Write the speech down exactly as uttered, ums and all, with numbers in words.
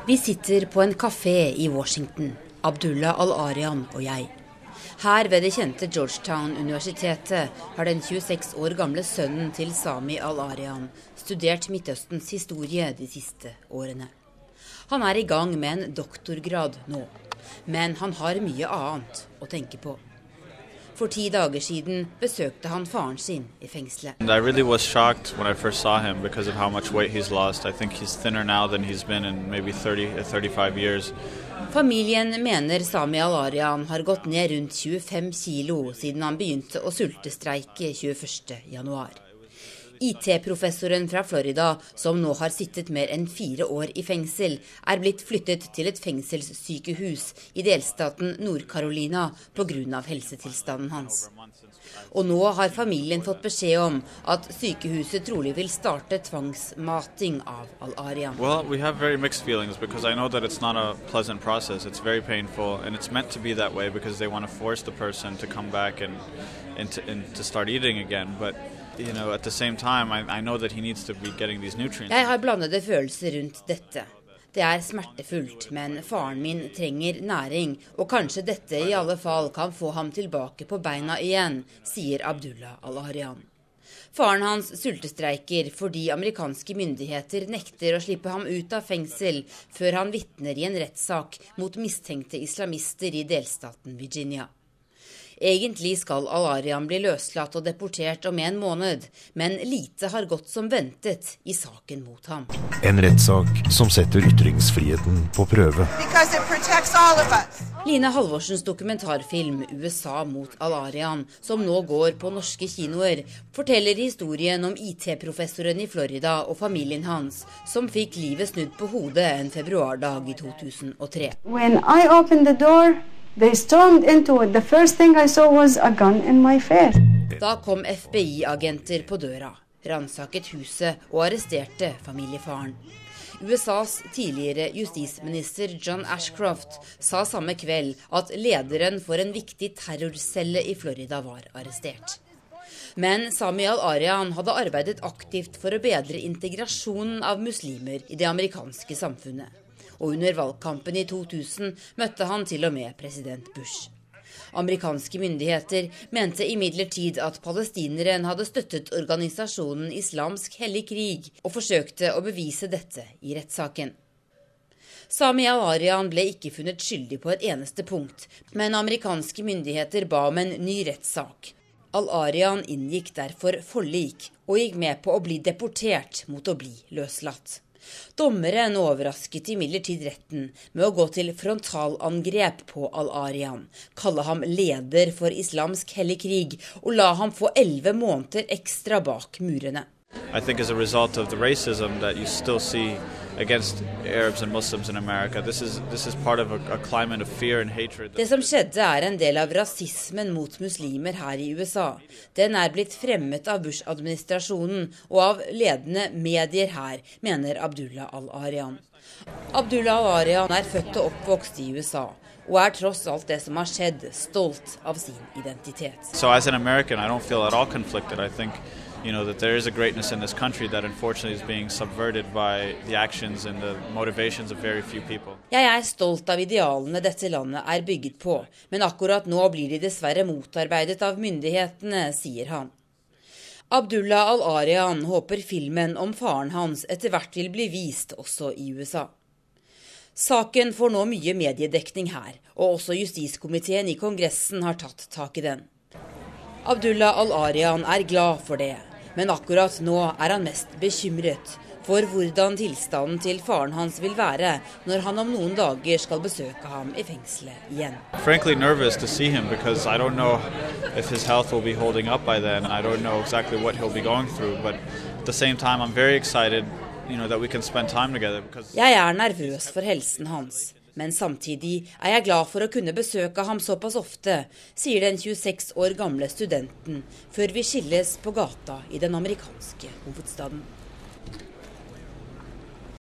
Vi sitter på en kafé i Washington, Abdullah Al-Arian og jeg. Her ved det kjente Georgetown-universitetet har den tjueseks år gamle sønnen til Sami Al-Arian studert Midtøstens historie de siste årene. Han er i gang med en doktorgrad nå, men han har mye annet å tenke på. For ti dager siden besøkte han faren sin i fengselet. I really was shocked when I first saw him because of how much weight he's lost. I think he's thinner now than he's been in maybe thirty, thirty-five years. Familien mener Sami Al-Arian har gått ned rundt tjuefem kilo siden han begynte å sultestreike tjueførste januar. I T-professoren fra Florida, som nå har sittet mer enn fire år i fengsel, er blitt flyttet til et fengselssykehus i delstaten Nord-Carolina på grunn av helsetilstanden hans. Og nå har familien fått beskjed om at sykehuset trolig vil starte tvangsmating av Al-Arian. Well, we have very mixed feelings because I know that it's not a pleasant process. It's very painful and it's meant to be that way because they want to force the person to come back and, and, to, and to start eating again, but you know, at the same time, I, I know that he needs to be getting these nutrients. Jeg har blandede følelser rundt dette. Det er smertefullt, men faren min trenger næring, og kanskje dette i alle fall kan få ham tilbake på beina igjen, sier Abdullah Al-Arian. Faren hans sultestreiker fordi amerikanske myndigheter nekter å slippe ham ut av fengsel før han vitner i en rettssak mot mistenkte islamister i delstaten Virginia. Egentlig skal Al-Arian bli løslatt og deportert om en måned, men lite har gått som ventet i saken mot ham. En rettssak som setter ytringsfriheten på prøve. Line Halvorsens dokumentarfilm U S A mot Al-Arian, som nå går på norske kinoer, forteller historien om I T-professoren i Florida og familien hans, som fikk livet snudd på hodet en februardag i to tusen og tre. When I opened the door, they stormed into it. The first thing I saw was a gun in my face. Da kom F B I-agenter på døra, ransaket huset og arresterte familiefaren. U S A's tidligere justisminister John Ashcroft sa samme kveld at lederen for en viktig terrorcelle i Florida var arrestert. Men Sami Al-Arian hadde arbeidet aktivt for å bedre integrasjonen av muslimer i det amerikanske samfunnet. Og under valgkampen i to tusen møtte han til og med president Bush. Amerikanske myndigheter mente imidlertid at palestineren hadde støttet organisasjonen Islamsk hellig krig, og forsøkte å bevise dette i rettssaken. Sami Al-Arian ble ikke funnet skyldig på et eneste punkt, men amerikanske myndigheter ba om en ny rettssak. Al-Arian inngikk derfor forlik, og gikk med på å bli deportert mot å bli løslatt. Dommeren overrasket imidlertid retten med å gå til frontalangrep på Al-Arian, kalle ham leder for Islamsk hellig krig og la ham få elleve måneder ekstra bak murene. I think as a result of the racism that you still see against Arabs and Muslims in America, this is this is part of a, a climate of fear and hatred. Det som skjedde er en del av rasismen mot muslimer her i U S A. Den er blitt fremmet av Bush-administrasjonen og av ledende medier her, mener Abdullah Al-Arian. Abdullah Al-Arian er født og oppvokst i U S A, og er tross alt det som har skjedd, stolt av sin identitet. So as an American, I don't feel at all conflicted. I think you know that there is a greatness in this country that unfortunately is being subverted by the actions and the motivations of very few people. Jeg er stolt av idealene dette landet er bygget på, men akkurat nå blir de dessverre motarbeidet av myndighetene, sier han. Abdullah Al-Arian håper filmen om faren hans etter hvert vil bli vist også i U S A. Saken får nå mye mediedekning her, og også justiskomiteen i Kongressen har tatt tak i den. Abdullah Al-Arian er glad for det, men akkurat nå er han mest bekymret for hvordan tilstanden til faren hans vil være når han om noen dager skal besøke ham i fengselet igjen. Frankly nervous to see him because I don't know if his health will be holding up by then. I don't know exactly what he'll be going through, but at the same time I'm very excited, you know, that we can spend time together because Jeg er nervøs for helsen hans. Men samtidig er jeg glad for å kunne besøke ham såpass ofte, sier den tjueseks år gamle studenten, før vi skilles på gata i den amerikanske hovedstaden.